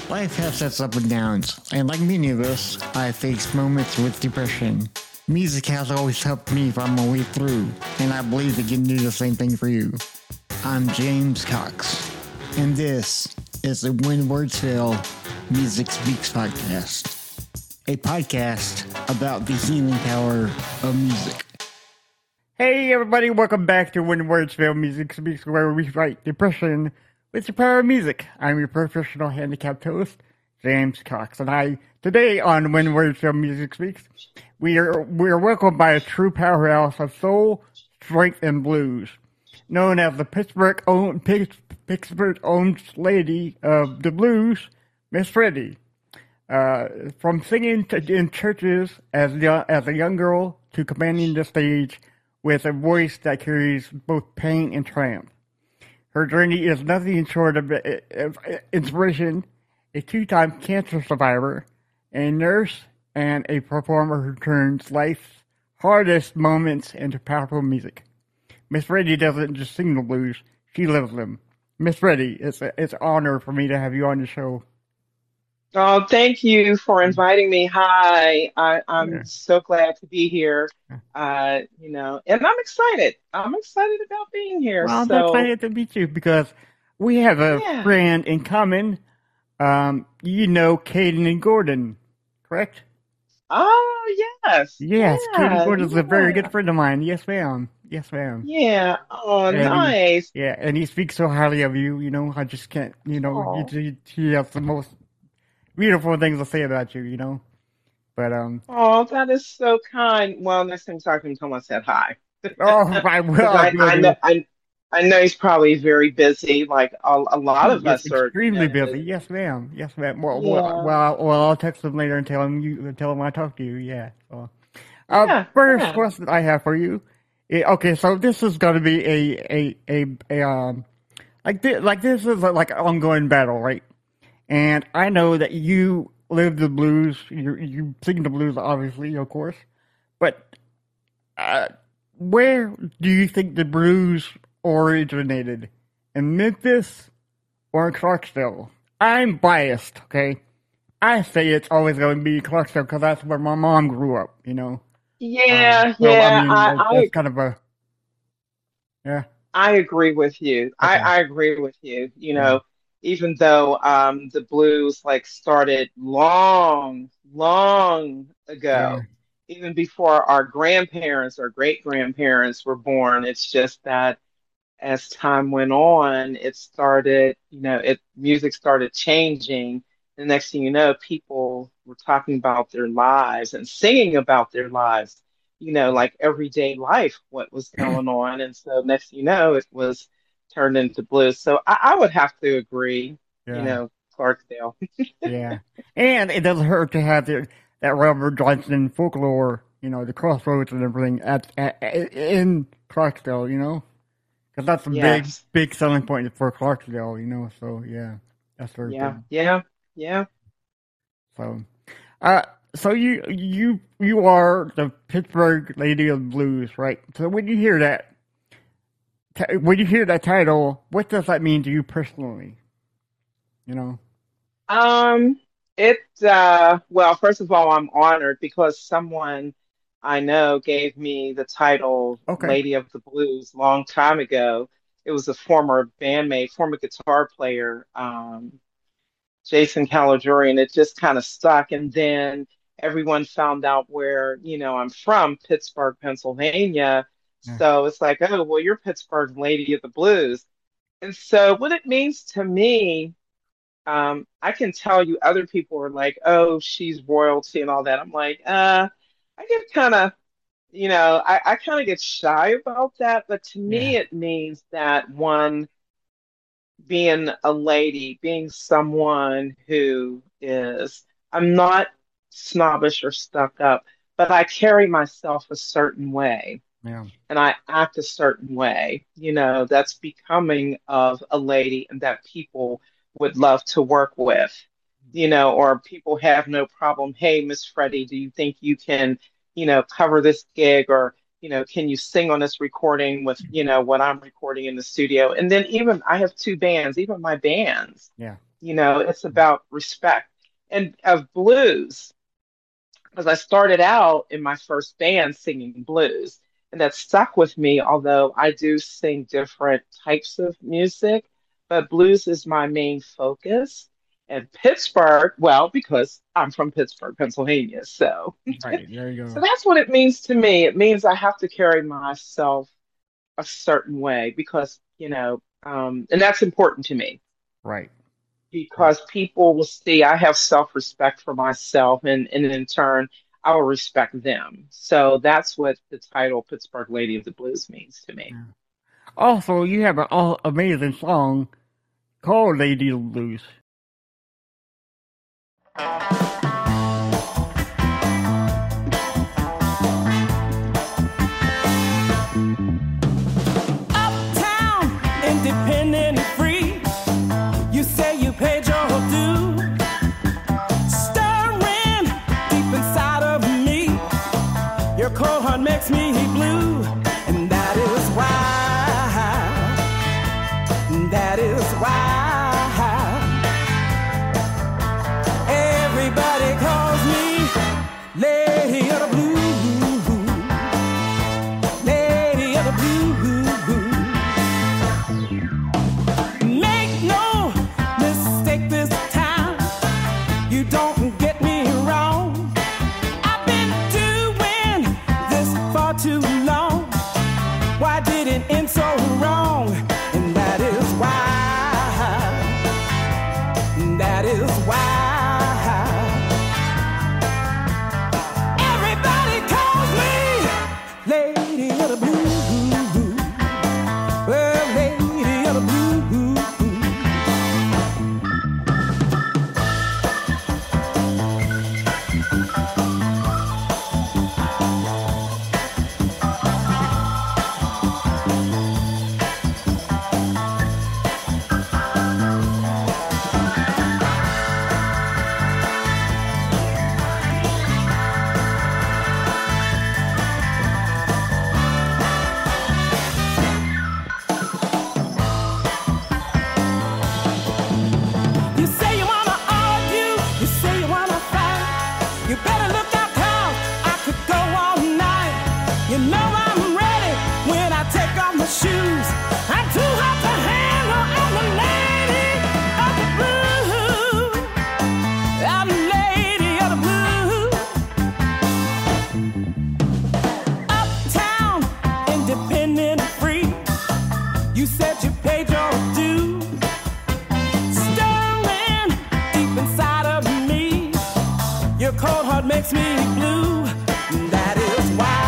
Life has its ups and downs, and like many of us, I faced moments with depression. Music has always helped me find my way through, and I believe it can do the same thing for you. I'm James Cox, and this is the When Words Fail Music Speaks podcast, a podcast about the healing power of music. Hey everybody, welcome back to When Words Fail Music Speaks, where we fight depression with the power of music. I'm your professional handicapped host, James Cox, and today on When Words Fail Music Speaks, we are welcomed by a true powerhouse of soul, strength, and blues, known as the Pittsburgh-owned lady of the blues, Miss Freddie. From singing in churches as a young girl to commanding the stage with a voice that carries both pain and triumph. Her journey is nothing short of inspiration. A two-time cancer survivor, a nurse, and a performer who turns life's hardest moments into powerful music. Miss Freddie doesn't just sing the blues, she lives them. Miss Freddie, it's an honor for me to have you on the show. Oh, thank you for inviting me. Hi, I'm so glad to be here. And I'm excited. I'm excited about being here. Well, I'm excited to meet you because we have a friend in common. Caden and Gordon, correct? Oh, yes. Yes, Caden Gordon's a very good friend of mine. Yes, ma'am. Yes, ma'am. Yeah. Oh, nice. And he speaks so highly of you. I just can't. He has the most beautiful things to say about you. But Oh, that is so kind. Well, next time I can tell him I said hi. Oh, I will. I know he's probably very busy, like a lot of us are. Extremely busy. Yes, ma'am. Yes, ma'am. Well, I'll text him later and tell him I talked to you. Yeah. So, first question I have for you. Okay, so this is going to be this is like an ongoing battle, right? And I know that you live the blues. You sing the blues, obviously, of course. But where do you think the blues originated? In Memphis or in Clarksville? I'm biased, okay? I say it's always going to be Clarksville because that's where my mom grew up, Yeah, that's kind of a... Yeah. I agree with you. Okay. I agree with you. Even though the blues started long ago, even before our grandparents or great grandparents were born, it's just that as time went on, it started, music started changing. The next thing you know, people were talking about their lives and singing about their lives, like everyday life, what was going on. And so next thing you know, it was turned into blues. So I would have to agree, Clarksdale. Yeah. And it doesn't hurt to have that Robert Johnson folklore, the crossroads and everything in Clarksdale, because that's a big selling point for Clarksdale, so yeah, that's very good. Yeah. So you are the Pittsburgh Lady of Blues, right? So when you hear that title, what does that mean to you personally? Well, first of all, I'm honored because someone I know gave me the title Lady of the Blues long time ago. It was a former bandmate, former guitar player, Jason Caligiuri, and it just kind of stuck. And then everyone found out where, I'm from, Pittsburgh, Pennsylvania. Yeah. So it's like, oh, well, you're Pittsburgh Lady of the Blues. And so what it means to me, I can tell you other people are like, oh, she's royalty and all that. I'm like, I get kind of, I kind of get shy about that. But to me, it means that one, being a lady, being someone who is, I'm not snobbish or stuck up, but I carry myself a certain way. Yeah. And I act a certain way, that's becoming of a lady and that people would love to work with, or people have no problem. Hey, Miss Freddie, do you think you can, cover this gig, or, can you sing on this recording with, what I'm recording in the studio? And then even I have two bands, even my bands. Yeah. It's about respect and of blues, because I started out in my first band singing blues, and that stuck with me, although I do sing different types of music, but blues is my main focus. And Pittsburgh, well, because I'm from Pittsburgh, Pennsylvania, Right, there you so go. that's what it means to me. It means I have to carry myself a certain way because, and that's important to me Right, right, because people will see I have self-respect for myself, and in turn, I will respect them. So that's what the title Pittsburgh Lady of the Blues means to me. yeah. Also, you have an amazing song called Lady of the Blues. Uptown, independent and free. You say you paid your due. Stirring deep inside of me. Your cold heart makes me blue. And that is why everybody calls me Lady of the Blue. Lady of the Blue. Make no mistake this time, you don't get me wrong. I've been doing this for too long. Why did it end so wrong? And that is why everybody calls me Lady of the Blue. Well, Lady of the Blue. You say you wanna argue, you say you wanna fight. You better look out, 'cause I could go all night. You know I'm ready when I take off my shoes. I'm too hot to handle. I'm the lady of the blue. I'm the lady of the blue. Uptown, independent, free. You said you paid your due. Stirring deep inside of me. Your cold heart makes me blue. That is why.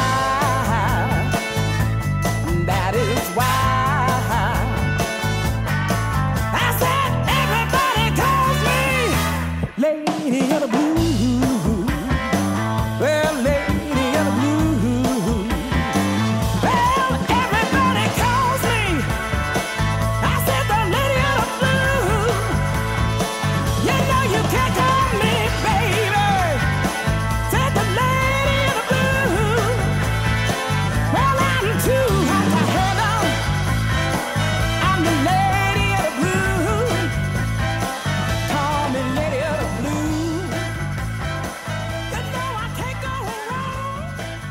I said everybody calls me Lady of the Blue. Well, Lady of the Blue. Well, everybody calls me. I said the Lady of the Blue. You know you can't call me baby. Said the Lady of the Blue. Well, I'm too hot to handle. I'm the Lady of the Blue. Call me Lady of the Blue. You know I can't go wrong.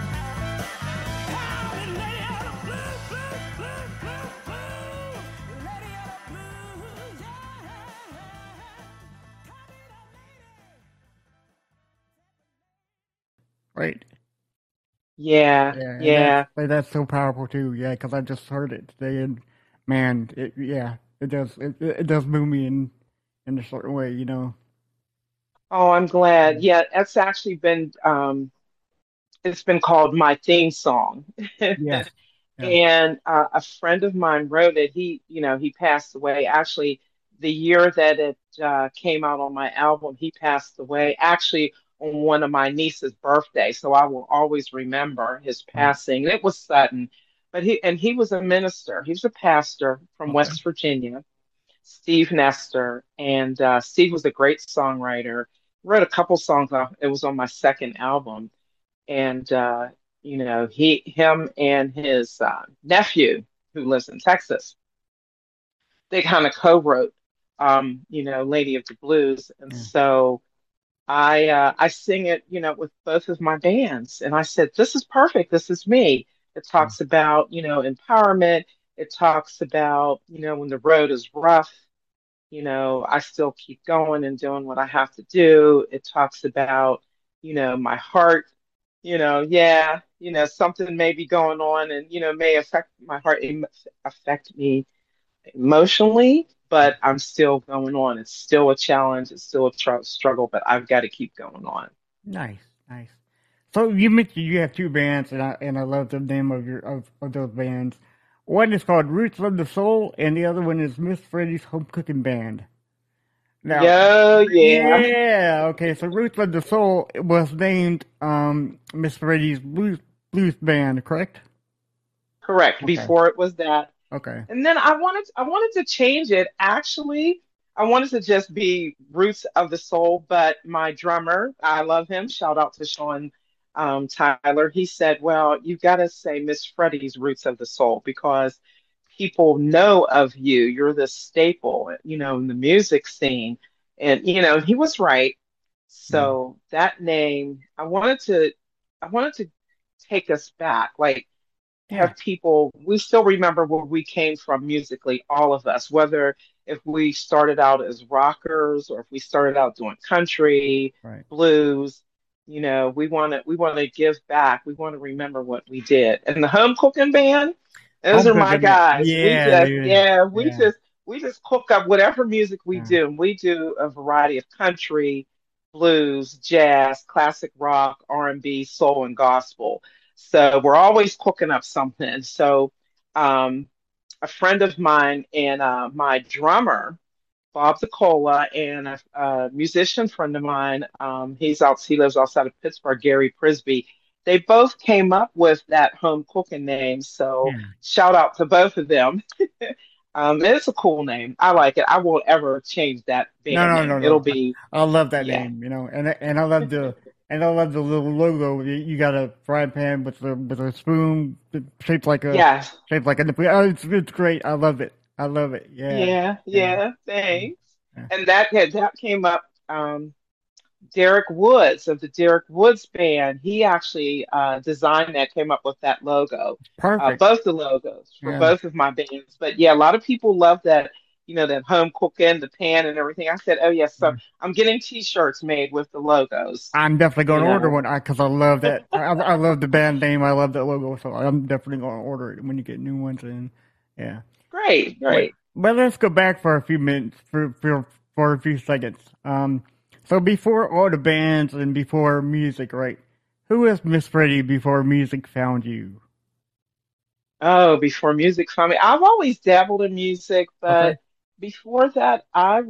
Call me Lady of the Blue, blue, blue, blue, blue. Lady of the Blue, yeah. Call me the lady. Right. Yeah, Yeah, and yeah. that's so powerful too. Yeah, because I just heard it today, and man, it does move me in a certain way, you know. Oh, I'm glad. Yeah, that's actually been it's been called my theme song. Yes, yes, And a friend of mine wrote it. He passed away. Actually, the year that it came out on my album, he passed away actually on one of my niece's birthdays. So I will always remember his right. passing. It was sudden, but he was a minister. He was a pastor from Okay, West Virginia, Steve Nestor, and Steve was a great songwriter. Wrote a couple songs. It was on my second album, and him and his nephew who lives in Texas, they kind of co-wrote Lady of the Blues. And Yeah. so I sing it, with both of my bands. And I said, this is perfect. This is me. It Mm. talks about, empowerment. It talks about, when the road is rough, I still keep going and doing what I have to do. It talks about, my heart, yeah, something may be going on and, may affect my heart, affect me emotionally, but I'm still going on. It's still a challenge. It's still a struggle, but I've got to keep going on. Nice, nice. So you mentioned you have two bands, and I love the name of those bands. One is called Roots of the Soul, and the other one is Miss Freddie's Home Cooking Band. Now, Yo, yeah, yeah, okay. So Roots of the Soul was named Miss Freddie's Blues Band, correct? correct. Okay, Before it was that. okay. And then I wanted to change it. Actually, I wanted to just be Roots of the Soul, but my drummer, I love him. Shout out to Sean Tyler. He said, well, you've got to say Miss Freddie's Roots of the Soul because people know of you. You're the staple, in the music scene. And, he was right. Mm. So that name, I wanted to take us back. Like, Yeah, have people, we still remember where we came from musically, all of us, whether if we started out as rockers or if we started out doing country, right. blues, we want to give back. We want to remember what we did. And the home cooking band, those Home are my Cooking Band. guys. We Yeah, just, dude. yeah, Yeah, we just cook up whatever music we yeah. do. And we do a variety of country, blues, jazz, classic rock, R&B, soul, and gospel. So we're always cooking up something. So um, a friend of mine and my drummer, Bob DeCola, and a musician friend of mine, he lives outside of Pittsburgh, Gary Prisby. They both came up with that home cooking name. So Yeah. shout out to both of them. It's a cool name. I like it. I won't ever change that No, band no, name. no, It'll no. be, I love that yeah. name, and I love the little logo. You got a frying pan with a spoon shaped like a Yes. shaped like a nipple. Oh, it's great. I love it. I love it. Yeah, Yeah, yeah, yeah, yeah, thanks. yeah. And that came up. Derek Woods of the Derek Woods Band, he actually designed that, came up with that logo, Perfect. both the logos for Yeah. both of my bands. But yeah, a lot of people love that, that home cooking, the pan and everything. I said, oh yes, so Yeah. I'm getting T-shirts made with the logos. I'm definitely going You to order know, one because I love that. I love the band name. I love that logo, so I'm definitely going to order it when you get new ones in. Yeah. great, But great. but let's go back for a few minutes for a few seconds. So before all the bands and before music, right? Who was Miss Freddie before music found you? Oh, before music for me, I've always dabbled in music, Okay. but before that,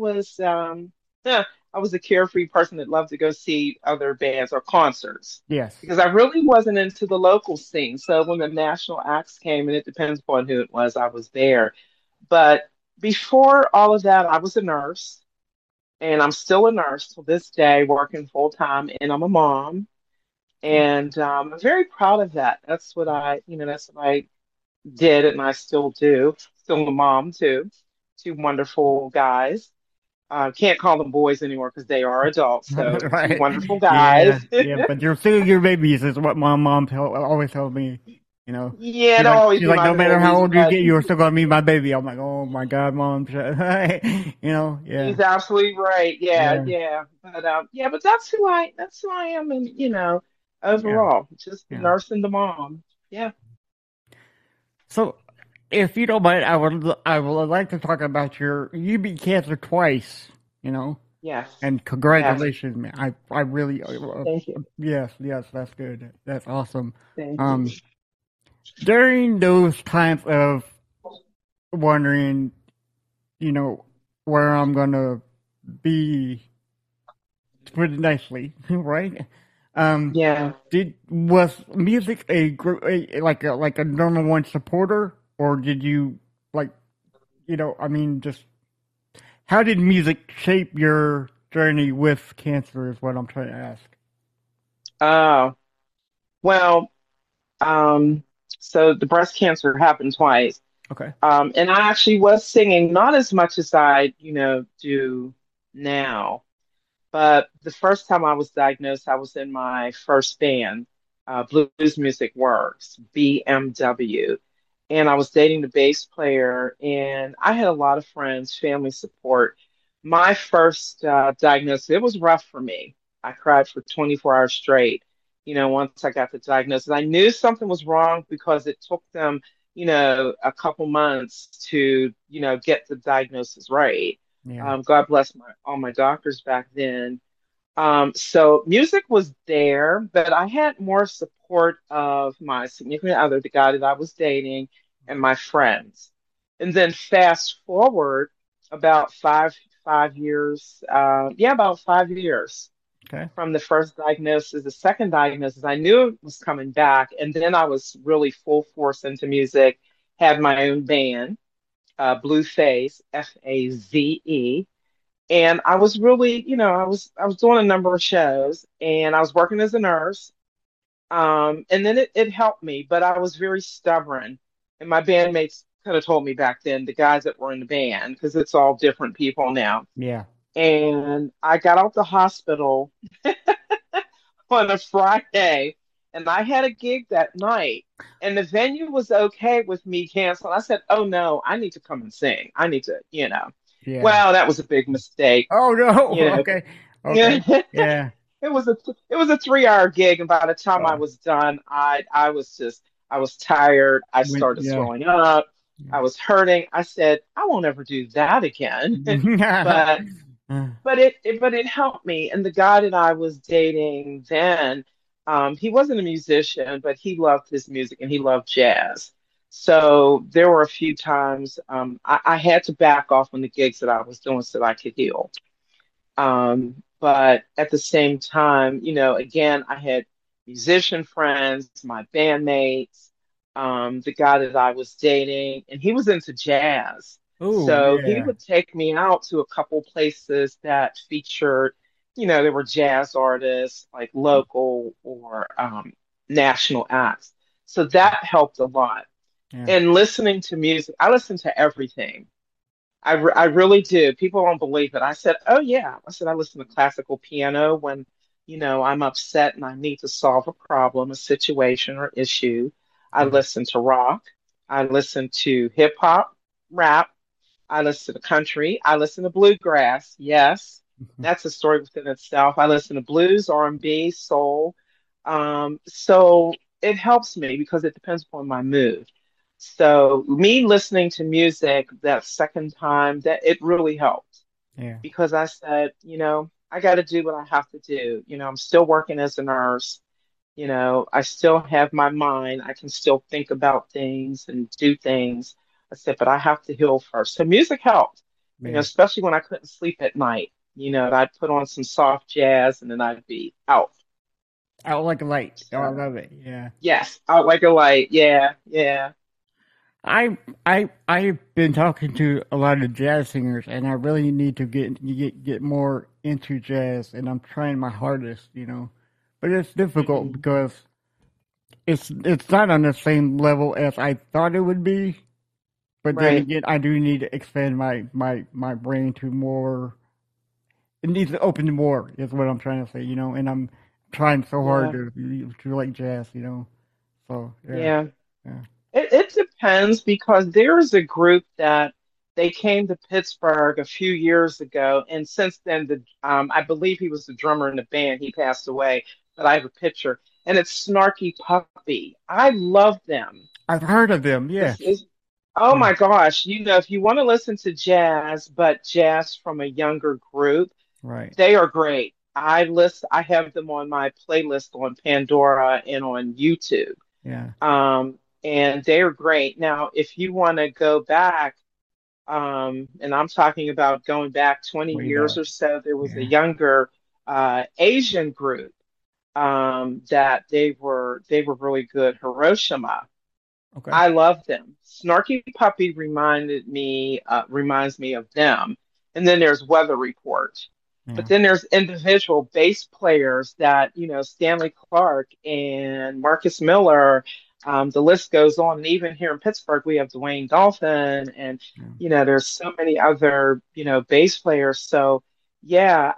I was a carefree person that loved to go see other bands or concerts Yes. because I really wasn't into the local scene. So when the national acts came, and it depends upon who it was, I was there. But before all of that, I was a nurse, and I'm still a nurse to this day, working full time, and I'm a mom, and I'm very proud of that. That's what I did and I still do. Still a mom too. Two wonderful guys. Can't call them boys anymore because they are adults. So two Right. wonderful guys. Yeah. Yeah. But you're still your babies is what my mom always tells me. You know, Yeah, they'll always she's be like, my no matter how babies, old you but get, you're still gonna be my baby. I'm like, oh my God, mom. Yeah. he's absolutely right. Yeah, Yeah. yeah. But that's who I am and Yeah. overall. Just the Yeah. nurse and the mom. Yeah. So, if you don't mind, I would like to talk about you beat cancer twice. You know, Yes. and Yes. congratulations, man. I really Thank you. yes, yes, that's good. That's awesome. Thank you. Um, during those times of wondering, where I'm gonna be, to put it nicely, right? Um, Yeah. was music like a number one supporter, or did you like, I mean, just how did music shape your journey with cancer? Is what I'm trying to ask. Oh, well, um, so the breast cancer happened twice. Okay. And I actually was singing, not as much as I, do now. But the first time I was diagnosed, I was in my first band, Blues Music Works, BMW. And I was dating the bass player, and I had a lot of friends, family support. My first diagnosis, it was rough for me. I cried for 24 hours straight, once I got the diagnosis. I knew something was wrong because it took them, a couple months to, get the diagnosis right. Yeah. God bless all my doctors back then. So music was there, but I had more support of my significant other, the guy that I was dating, and my friends. And then fast forward about five years, about 5 years Okay. from the first diagnosis, the second diagnosis, I knew it was coming back, and then I was really full force into music, had my own band, Blue Phase, Faze, and I was really, I was doing a number of shows, and I was working as a nurse. And then it helped me, but I was very stubborn. And my bandmates could have told me back then, the guys that were in the band, because it's all different people now. Yeah. And I got out the hospital on a Friday, and I had a gig that night. And the venue was okay with me canceling. I said, "Oh no, I need to come and sing. I need to." Yeah. Well, that was a big mistake. Oh no. You know, Okay. Okay. Yeah. it was a 3 hour gig, and by the time I Oh. was done, I was tired. I started Yeah. throwing up. I was hurting. I said, I won't ever do that again. but but it helped me. And the guy that I was dating then, he wasn't a musician, but he loved his music and he loved jazz. So there were a few times I had to back off on the gigs that I was doing so that I could heal. But at the same time, again, I had musician friends, my bandmates, the guy that I was dating, and he was into jazz. Oh So he yeah. would take me out to a couple places that featured, there were jazz artists, like local or national acts. So that helped a lot. Yeah. And listening to music, I listen to everything. I really do. People don't believe it. I said, oh yeah. I said, I listen to classical piano when, I'm upset and I need to solve a problem, a situation or issue. I Yeah. listen to rock. I listen to hip hop, rap. I listen to country. I listen to bluegrass. Yes, that's a story within itself. I listen to blues, R&B, soul. So it helps me because it depends upon my mood. So me listening to music that second time, that it really helped Yeah. because I said, I got to do what I have to do. I'm still working as a nurse. I still have my mind. I can still think about things and do things. I said, but I have to heal first. So music helped, Yeah. especially when I couldn't sleep at night. I'd put on some soft jazz and then I'd be out. Out like a light. Oh, I So love it. Yeah. yes, out like a light. Yeah, yeah. I've been talking to a lot of jazz singers, and I really need to get more into jazz, and I'm trying my hardest. But it's difficult Hmm. because it's not on the same level as I thought it would be. But then Right. again, I do need to expand my brain to more. It needs to open more, is what I'm trying to say. And I'm trying so hard Yeah. to like jazz. So yeah, Yeah. yeah. It depends because there's a group that they came to Pittsburgh a few years ago, and since then, I believe he was the drummer in the band. He passed away, but I have a picture, and it's Snarky Puppy. I love them. I've heard of them. This Yes. is, oh Yeah. my gosh, if you want to listen to jazz, but jazz from a younger group, Right. they are great. I have them on my playlist on Pandora and on YouTube. Yeah. And they're great. Now, if you want to go back, and I'm talking about going back 20 Way years back. or so, there was a Yeah. younger Asian group that they were really good. Hiroshima. Okay. I love them. Snarky Puppy reminds me of them. And then there's Weather Report. But Yeah. then there's individual bass players that, Stanley Clark and Marcus Miller. The list goes on. And even here in Pittsburgh, we have Dwayne Dolphin, and Yeah. there's so many other bass players. So yeah,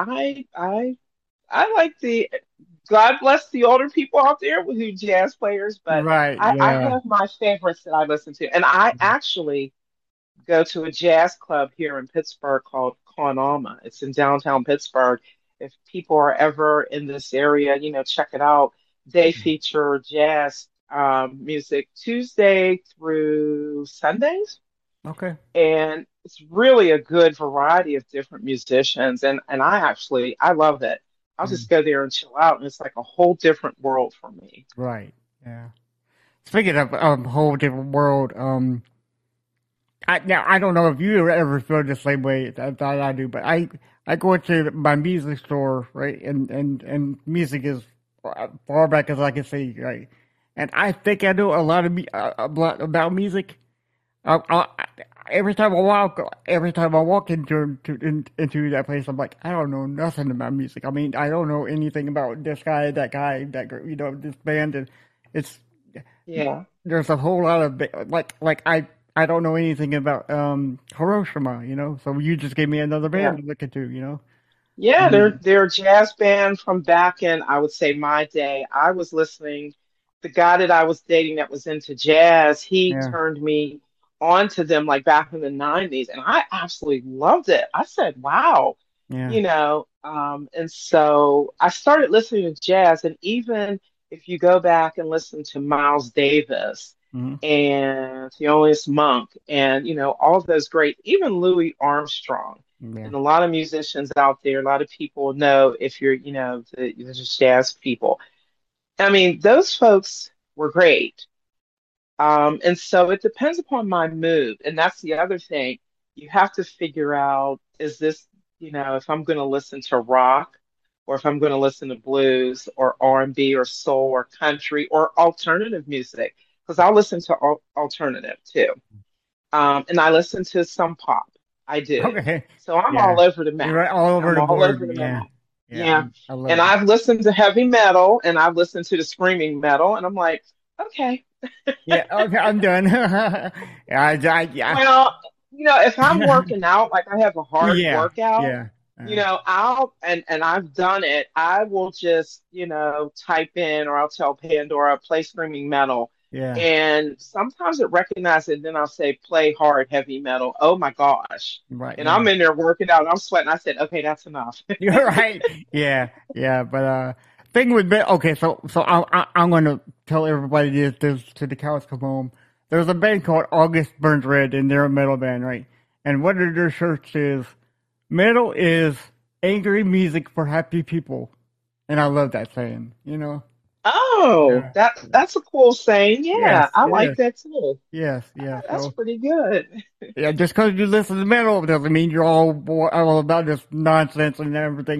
I like the God bless the older people out there who jazz players, but Right. I Yeah. have my favorites that I listen to, and I actually go to a jazz club here in Pittsburgh called Con Alma. It's in downtown Pittsburgh. If people are ever in this area, check it out. They feature jazz music Tuesday through Sundays, Okay. and it's really a good variety of different musicians. And I love it. I'll Mm. just go there and chill out, and it's like a whole different world for me. Right. Yeah. Speaking of a whole different world, I don't know if you ever feel the same way that I do, but I go into my music store, right, and music is far back as I can see, right, and I think I know a lot about music. I, every time I walk into that place, I'm like, I don't know nothing about music. I mean, I don't know anything about this guy, this band, and it's Yeah. there's a whole lot of I don't know anything about Hiroshima, So you just gave me another Yeah. band to look into. Yeah, Mm, they're a jazz band from back in, I would say, my day. I was listening, the guy that I was dating that was into jazz, he yeah, turned me on to them like back in the 90s, and I absolutely loved it. I said, wow, yeah. and so I started listening to jazz, and even if you go back and listen to Miles Davis Hmm. and Thelonious Monk and, all of those great, even Louis Armstrong Yeah. and a lot of musicians out there, a lot of people know if you're, the just jazz people. I mean, those folks were great. And so it depends upon my mood. And that's the other thing. You have to figure out, is this, if I'm going to listen to rock or if I'm going to listen to blues or R&B or soul or country or alternative music, because I'll listen to alternative too. And I listen to some pop. I do. Okay. So I'm Yeah. all over the You're map. right all over I'm the all board. over the Yeah. map. Yeah. Yeah. I love And it. I've listened to heavy metal and I've listened to the screaming metal, and I'm like, okay. Yeah. Okay. I'm done. Yeah. Well, if I'm working out, like I have a hard Yeah. workout, Yeah. I'll and I've done it. I will just, type in or I'll tell Pandora play screaming metal. Yeah. And sometimes it recognizes it, then I'll say play hard heavy metal. Oh my gosh. Right. And Yeah. I'm in there working out and I'm sweating. I said, okay, that's enough. You're right. Yeah, yeah. But thing with okay. So I'm gonna tell everybody this to the cows come home. There's a band called August Burns Red, and they're a metal band, right? And one of their shirts is metal is angry music for happy people, and I love that saying. Oh, Yeah. that's a cool saying. Yeah, Yes. I like Yes. that too. Yes. Yes. That's So pretty good. yeah, just because you listen to metal doesn't mean you're all about this nonsense and everything.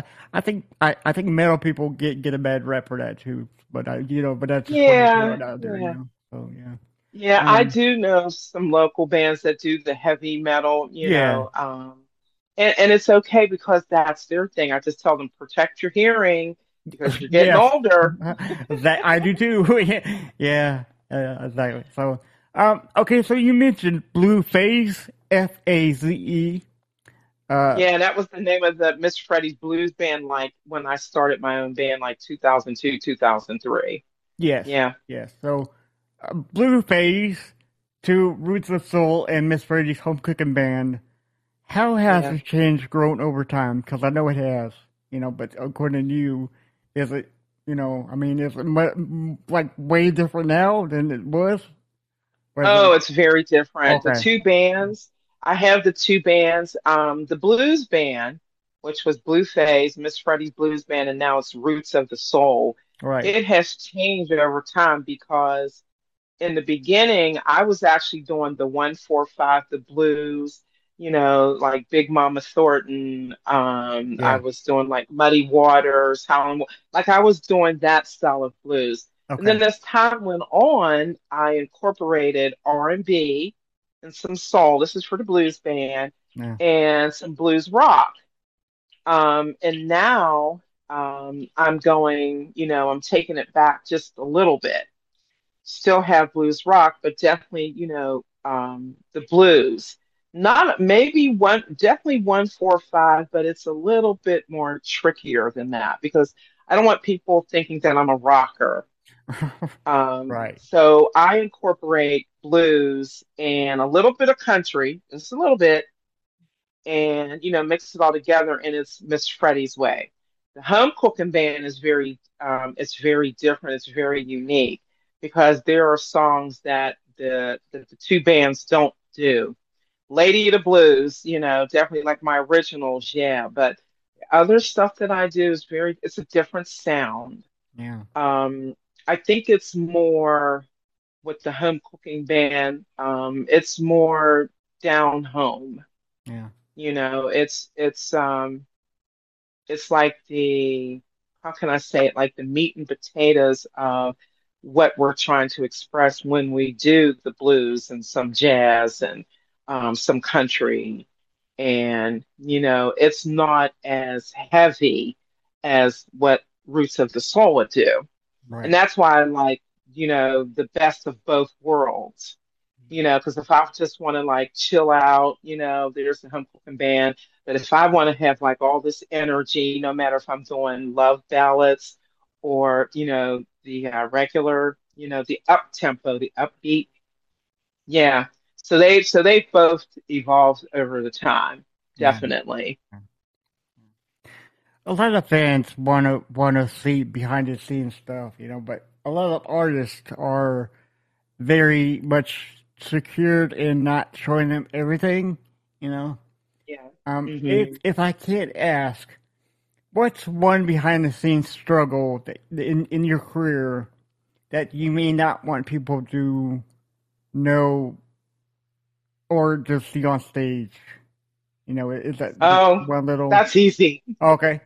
I think metal people get a bad rep for that too. But but that's just what I'm Yeah, throwing out there. yeah. So yeah. Yeah, I Um. do know some local bands that do the heavy metal, Yeah. and it's okay because that's their thing. I just tell them protect your hearing because you're getting Yes. older. That I do too. Yeah. Exactly. So okay. So you mentioned Blue Phase, Faze. Yeah, that was the name of the Miss Freddie's Blues Band, like when I started my own band, like 2002, 2003. Yes. Yeah. Yes. So Blue Phase to Roots of Soul and Miss Brady's Home Cooking Band. How has Yeah. the change grown over time? Because I know it has, but according to you, is it, I mean, is it like way different now than it was? Or is Oh, it, it's very different. The okay, two bands, I have the two bands, the blues band, which was Blue Phase, Miss Freddie's Blues Band, and now it's Roots of the Soul. right, It has changed over time because in the beginning, I was actually doing the 145, the blues, like Big Mama Thornton. I yeah, was doing like Muddy Waters, Howlin', like I was doing that style of blues. And okay, then as time went on, I incorporated R&B and some soul. This is for the blues band yeah, and some blues rock. And now I'm going, I'm taking it back just a little bit still have blues rock, but definitely, the blues. Not maybe one, definitely 145, but it's a little bit more trickier than that because I don't want people thinking that I'm a rocker. Right. So I incorporate blues and a little bit of country, just a little bit, and mix it all together, and it's Miss Freddie's way. The home cooking band is it's very different. It's very unique because there are songs that the two bands don't do. Lady of the Blues, definitely like my originals, yeah, but other stuff that I do is it's a different sound. Yeah. I think it's more with the home cooking band. It's more down home. Yeah. It's like how can I say it? Like the meat and potatoes of what we're trying to express when we do the blues and some jazz and some country. And, it's not as heavy as what Roots of the Soul would do. And Right. that's why I like, the best of both worlds. Because if I just want to like chill out, there's the home cooking band. But if I want to have like all this energy, no matter if I'm doing love ballads or, the regular, the up tempo, the upbeat, yeah. So they both evolved over the time, Yeah. definitely. A lot of fans wanna see behind the scenes stuff, but a lot of artists are very much secured in not showing them everything, you know. Yeah. If I can't ask, what's one behind the scenes struggle that in your career that you may not want people to know or just see on stage? Is that just Oh, one little? that's easy. Okay.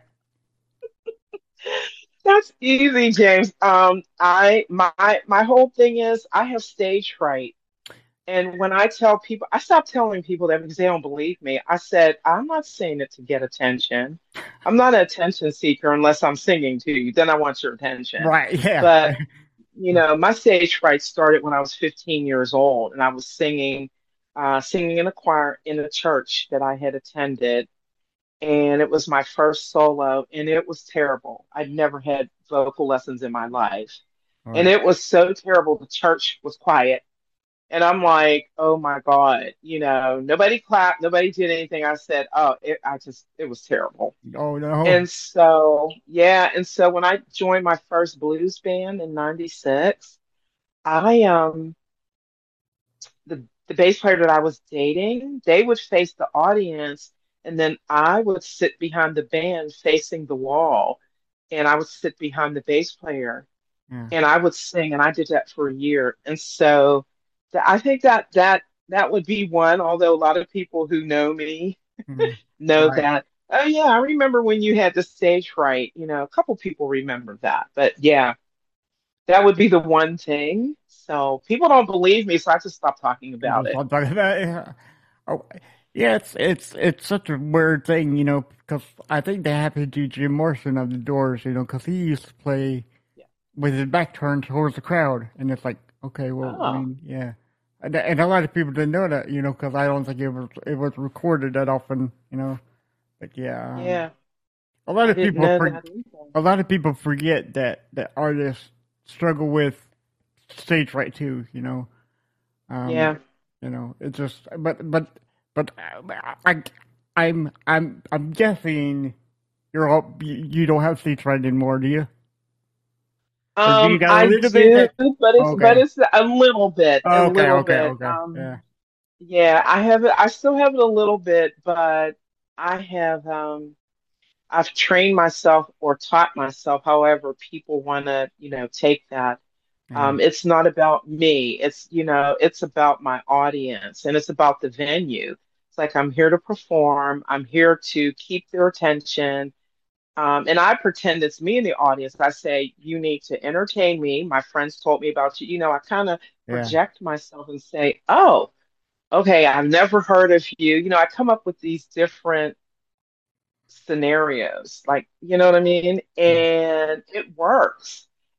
That's easy, James. My whole thing is I have stage fright. And when I tell people, I stopped telling people that because they don't believe me. I said, I'm not saying it to get attention. I'm not an attention seeker unless I'm singing to you. Then I want your attention. Right. Yeah. But, my stage fright started when I was 15 years old and I was singing in a choir in a church that I had attended. And it was my first solo and it was terrible. I'd never had vocal lessons in my life. All And right. it was so terrible. The church was quiet and I'm like, oh my God, nobody clapped, nobody did anything. I said, oh, it was terrible. Oh no. And so, yeah. And so when I joined my first blues band in 96, I, the bass player that I was dating, they would face the audience and then I would sit behind the band facing the wall and I would sit behind the bass player Yeah. and I would sing, and I did that for a year. And so I think that would be one, although a lot of people who know me Mhm. know Right. that, oh yeah, I remember when you had the stage fright. A couple people remember that. But yeah, that would be the one thing. So people don't believe me, so I just stopped talking You about just it. start talking about it. Yeah. Oh, yeah. It's such a weird thing, because I think they have to do Jim Morrison of the Doors, because he used to play Yeah. with his back turned towards the crowd, and it's like, okay, well, I Oh, mean, yeah. And a lot of people didn't know that, because I don't think it was recorded that often, But yeah, yeah. a lot I of didn't people know for that either. a lot of people forget that artists struggle with stage fright too. Um, Yeah. it's just, but I, I'm guessing you don't have stage fright anymore, do you? Or do you got a I little bit do, that? but it's Okay, a little bit, a okay, little okay, bit. okay, yeah, Yeah, I have it. I still have it a little bit, but I have I've trained myself or taught myself, however people want to, take that. yeah, It's not about me. It's about my audience and it's about the venue. It's like I'm here to perform. I'm here to keep their attention. And I pretend it's me in the audience. I say, you need to entertain me. My friends told me about you. I kind of yeah, project myself and say, oh, okay, I've never heard of you. I come up with these different scenarios, like, you know what I mean? yeah, And it works.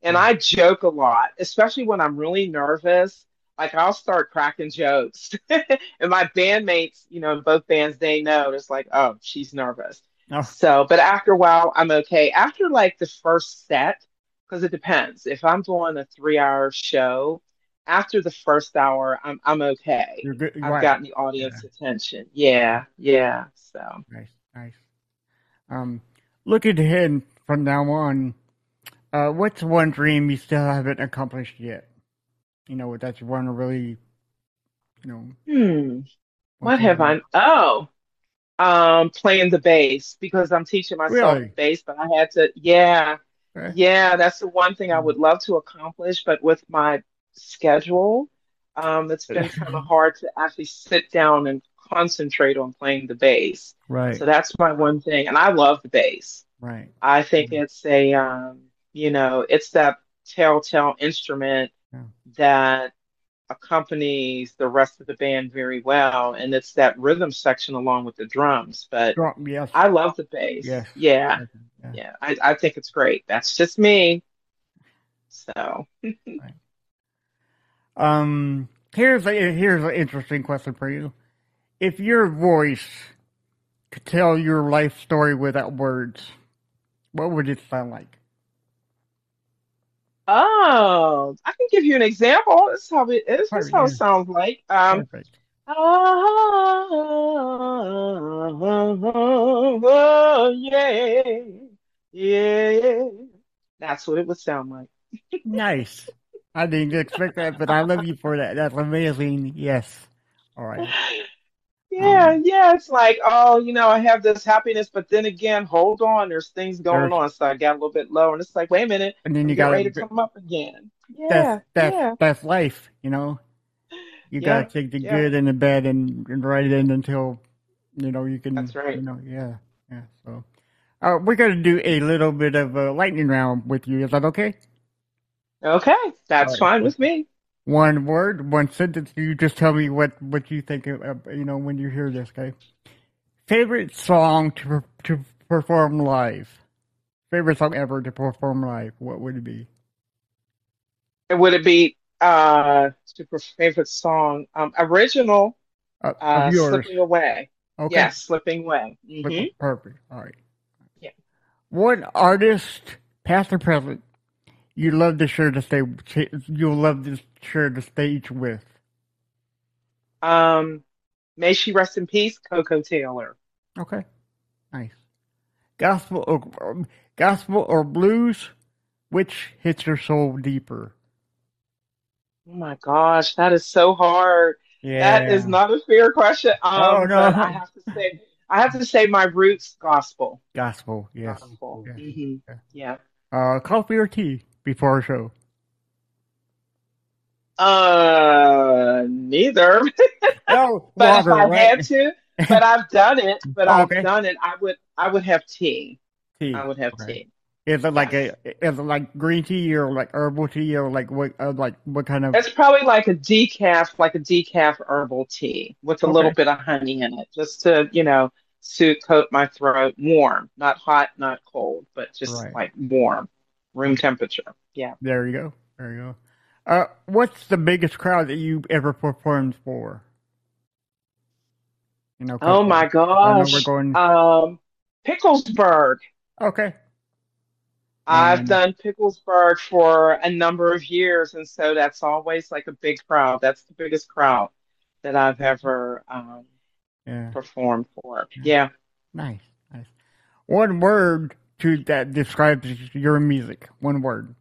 And I joke a lot, especially when I'm really nervous. Like I'll start cracking jokes. And my bandmates, in both bands, they know it's like, oh, she's nervous. Oh, So, but after a while, I'm okay. After like the first set, because it depends. If I'm doing a 3-hour show, after the first hour, I'm okay. you're good. I've Right. gotten the Yeah. audience attention. Yeah, yeah. So, Nice. Nice. Um, looking ahead from now on, what's one dream you still haven't accomplished yet? That you want to really, you know, want what to have do. I? Oh. Playing the bass because I'm teaching myself Really? bass, but I had to, yeah, Okay. yeah, that's the one thing I would love to accomplish, but with my schedule, it's been kind of hard to actually sit down and concentrate on playing the bass. Right. So that's my one thing, and I love the bass. Right. I think it's it's that telltale instrument Yeah. that accompanies the rest of the band very well, and it's that rhythm section along with the drums. But Yes. I love the bass. Yes. Yeah, Yeah. yeah, I think it's great. That's just me. So, Right. Here's an interesting question for you. If your voice could tell your life story without words, what would it sound like? oh, I can give you an example. This is how it is. This is Perfect. how it Yeah. sounds like. Perfect. Yeah, yeah. That's what it would sound like. Nice. I didn't expect that, but I love you for that. That's amazing. Yes. All right. Yeah, yeah, it's like, oh, I have this happiness, but then again, hold on, there's things going There's on. So I got a little bit low, and it's like, wait a minute, and then let me you get ready gotta. to come up again. That's Yeah, that's yeah, that's life. You gotta yeah, take the yeah, good and the bad and write it in until you can. that's right. Yeah, yeah. So, we're gonna do a little bit of a lightning round with you. Is that okay? Okay, All that's right. fine with me. One word, one sentence. You just tell me what you think of, when you hear this. Okay. Favorite song to perform live. Favorite song ever to perform live. What would it be? And would it be super favorite song? Original, Of yours. Slipping Away. Okay. Yes, Slipping Away. Perfect. All right. Yeah. What artist, past or present, you love to share the stage? You love to share the stage with? May she rest in peace, Coco Taylor. Okay. Nice. Gospel or blues? Which hits your soul deeper? Oh my gosh, that is so hard. That is Yeah. not a fair question. Oh But no. I have to say my roots gospel. Gospel. Yes. Gospel. Yes. Yeah. Coffee or tea before a show? Neither. Oh, But if water, I right? had to, but I've done it, but Oh, I've okay. done it, I would have tea. Tea. I would have Okay. tea. Is it Yes. like green tea or like herbal tea or like what kind of? It's probably like a decaf herbal tea with a little Okay. bit of honey in it, just to, coat my throat warm, not hot, not cold, but just Right. like warm, room temperature. Yeah. There you go. There you go. What's the biggest crowd that you ever performed for? 'Cause Oh my I know we're gosh. going. Picklesburg. Okay. I've And done Picklesburg for a number of years, and so that's always like a big crowd. That's the biggest crowd that I've ever yeah, performed for. yeah. Yeah. Nice, nice. One word that describes your music. One word.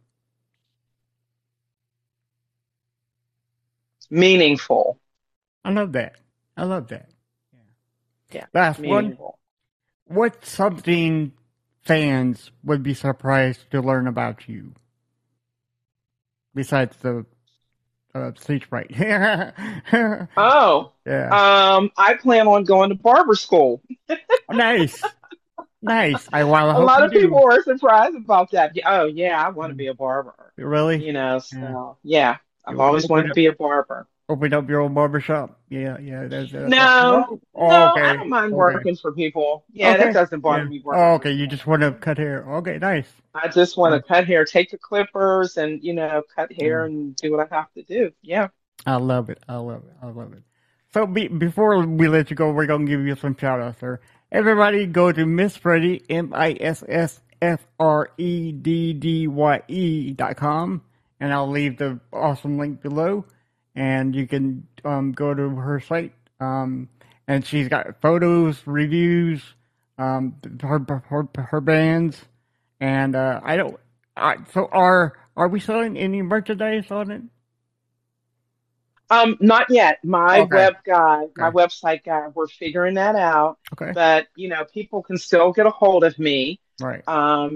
Meaningful. I love that. I love that. Yeah. Last one. Meaningful. What's something fans would be surprised to learn about you besides the stage fright? Oh, Yeah. I plan on going to barber school. Nice. Nice. I A hope lot you of people do. are surprised about that. Oh, yeah, I want to be a barber. Really? Yeah. So yeah, I've You'll always wanted open to up. be a barber. open up your own barbershop. Yeah. No, okay. I don't mind working for people. Yeah, that doesn't bother me. Okay. You just want to cut hair. Okay, nice. I just want to cut hair, take the clippers, and cut hair and do what I have to do. Yeah. I love it. So before we let you go, we're gonna give you some shout outs, sir. Everybody, go to Miss Freddie MissFreddye.com, and I'll leave the awesome link below. And you can go to her site, and she's got photos, reviews, her bands, and so are we selling any merchandise on it? Not yet. My website guy, we're figuring that out. Okay. But people can still get a hold of me. Right. I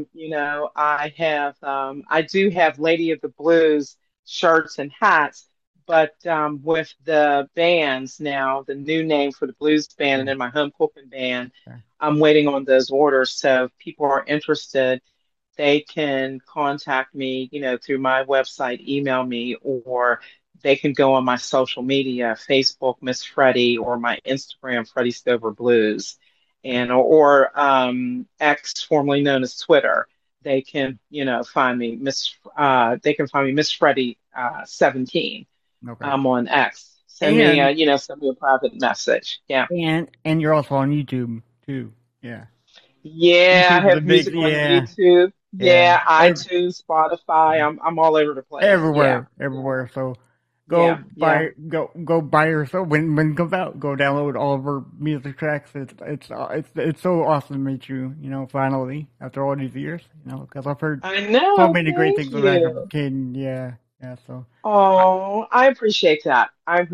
do have Lady of the Blues shirts and hats. But with the bands now, the new name for the blues band and then my home cooking band, I'm waiting on those orders. So if people are interested, they can contact me, through my website, email me, or they can go on my social media, Facebook, Miss Freddie, or my Instagram, Freddie Stover Blues, or X, formerly known as Twitter. They can, find me, Miss Freddie 17. Okay. I'm on X. Send me a private message. Yeah. And you're also on YouTube too. Yeah. Yeah, I have music on YouTube. Yeah, iTunes, Spotify. I'm all over the place. Everywhere. So go buy yourself when it comes out. Go download all of her music tracks. It's so awesome to meet you. Finally after all these years. Because I've heard so many great things about her kid. Yeah. So. Oh, I appreciate that.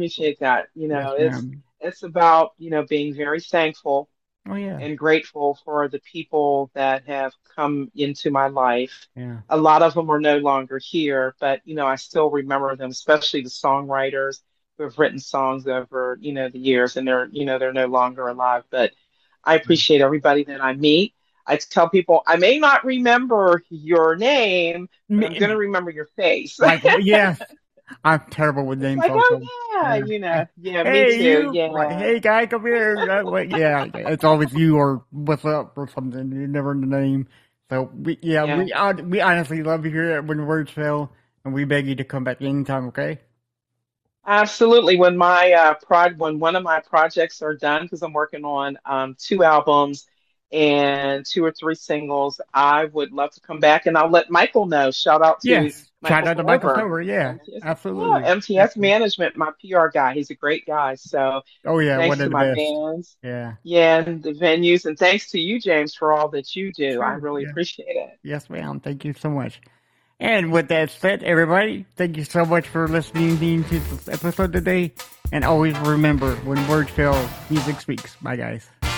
It's about being very thankful. Oh, yeah. And grateful for the people that have come into my life. Yeah. A lot of them are no longer here, but I still remember them, especially the songwriters who have written songs over the years, and they're no longer alive. But I appreciate everybody that I meet. I tell people I may not remember your name, but I'm going to remember your face. Yes. I'm terrible with names. Me too. Yeah. Hey, guy, come here. Yeah, it's always you or what's up or something. You never know the name. So we honestly love you here at When Words Fail, and we beg you to come back anytime. Okay? Absolutely. When when one of my projects are done, because I'm working on 2 albums and 2 or 3 singles, I would love to come back, and I'll let Michael know. Shout out to Michael Stover. Yeah, absolutely. MTS Management, my PR guy. He's a great guy. So thanks to my bands. Yeah, and the venues, and thanks to you, James, for all that you do. Sure, I really appreciate it. Yes, ma'am. Thank you so much. And with that said, everybody, thank you so much for listening to this episode today. And always remember, when words fail, music speaks. Bye, guys.